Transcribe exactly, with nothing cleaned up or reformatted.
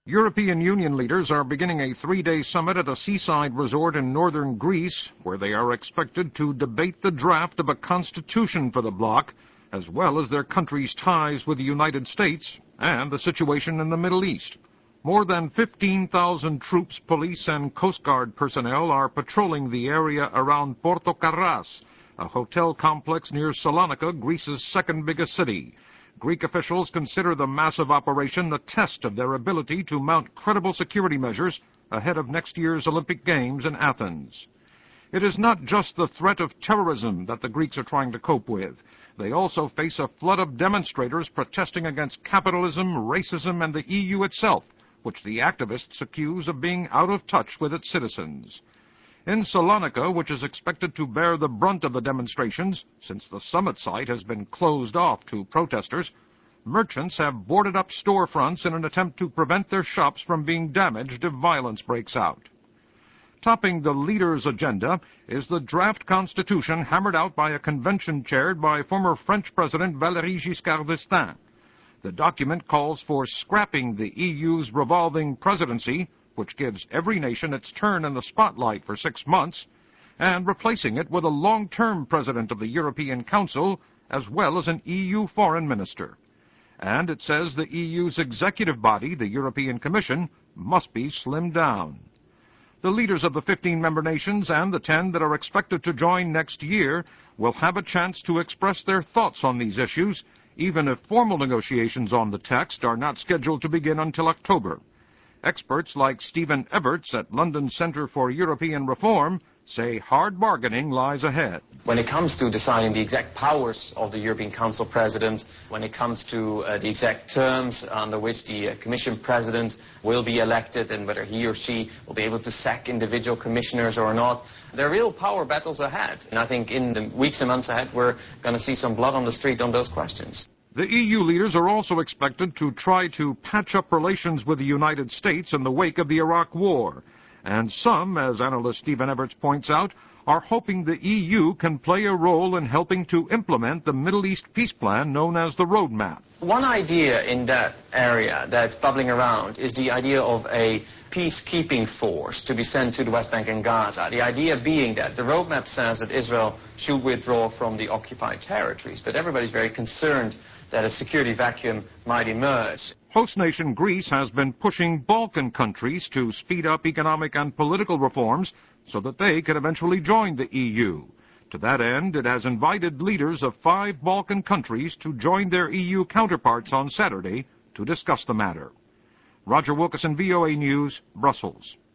European Union leaders are beginning a three-day summit at a seaside resort in northern Greece, where they are expected to debate the draft of a constitution for the bloc, as well as their country's ties with the United States and the situation in the Middle East. More than fifteen thousand troops, police, and Coast Guard personnel are patrolling the area around Portokarras, a hotel complex near Salonika, Greece's second biggest city. Greek officials consider the massive operation a test of their ability to mount credible security measures ahead of next year's Olympic Games in Athens. It is not just the threat of terrorism that the Greeks are trying to cope with. They also face a flood of demonstrators protesting against capitalism, racism, and the E U itself, which the activists accuse of being out of touch with its citizens. In Salonika, which is expected to bear the brunt of the demonstrations, since the summit site has been closed off to protesters, merchants have boarded up storefronts in an attempt to prevent their shops from being damaged if violence breaks out. Topping the leaders' agenda is the draft constitution hammered out by a convention chaired by former French President Valéry Giscard d'Estaing. The document calls for scrapping the E U's revolving presidency, which gives every nation its turn in the spotlight for six months, and replacing it with a long-term president of the European Council, as well as an E U foreign minister. And it says the E U's executive body, the European Commission, must be slimmed down. The leaders of the fifteen member nations and the ten that are expected to join next year will have a chance to express their thoughts on these issues, even if formal negotiations on the text are not scheduled to begin until October. Experts like Stephen Everts at London Centre for European Reform say hard bargaining lies ahead. When it comes to deciding the exact powers of the European Council President, when it comes to uh, the exact terms under which the uh, Commission President will be elected and whether he or she will be able to sack individual commissioners or not, there are real power battles ahead. And I think in the weeks and months ahead we're going to see some blood on the street on those questions. The E U leaders are also expected to try to patch up relations with the United States in the wake of the Iraq War. And some, as analyst Stephen Everts points out, are hoping the E U can play a role in helping to implement the Middle East peace plan known as the Roadmap. One idea in that area that's bubbling around is the idea of a peacekeeping force to be sent to the West Bank and Gaza. The idea being that the roadmap says that Israel should withdraw from the occupied territories, but everybody's very concerned that a security vacuum might emerge. Host nation Greece has been pushing Balkan countries to speed up economic and political reforms so that they can eventually join the E U. To that end, it has invited leaders of five Balkan countries to join their E U counterparts on Saturday to discuss the matter. Roger Wilkerson, V O A News, Brussels.